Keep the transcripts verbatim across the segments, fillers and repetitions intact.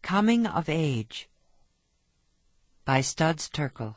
Coming of Age by Studs Terkel.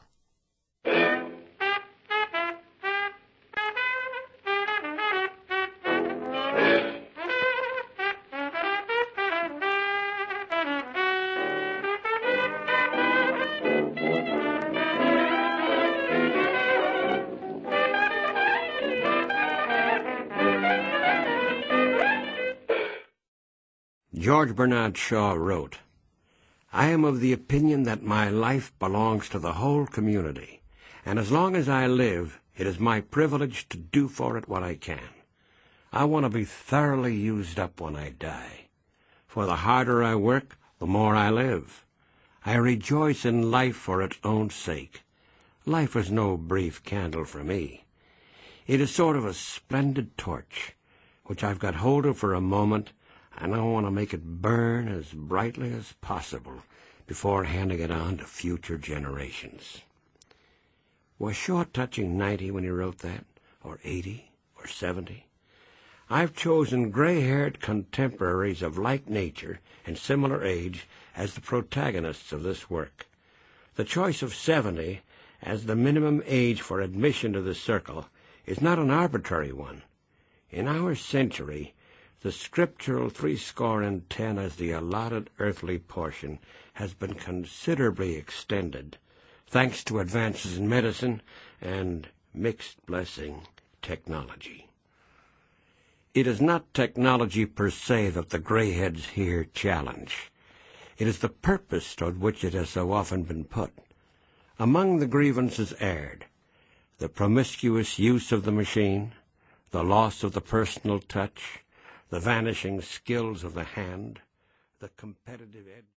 George Bernard Shaw wrote, "I am of the opinion that my life belongs to the whole community, and as long as I live, it is my privilege to do for it what I can. I want to be thoroughly used up when I die. For the harder I work, the more I live. I rejoice in life for its own sake. Life is no brief candle for me. It is sort of a splendid torch, which I've got hold of for a moment, and I want to make it burn as brightly as possible before handing it on to future generations." Was Shaw touching ninety when he wrote that, or eighty, or seventy? I've chosen gray-haired contemporaries of like nature and similar age as the protagonists of this work. The choice of seventy as the minimum age for admission to the circle is not an arbitrary one. In our century, the scriptural threescore and ten as the allotted earthly portion has been considerably extended, thanks to advances in medicine and, mixed blessing, technology. It is not technology per se that the greyheads here challenge. It is the purpose toward which it has so often been put. Among the grievances aired, the promiscuous use of the machine, the loss of the personal touch, the vanishing skills of the hand, the competitive edge.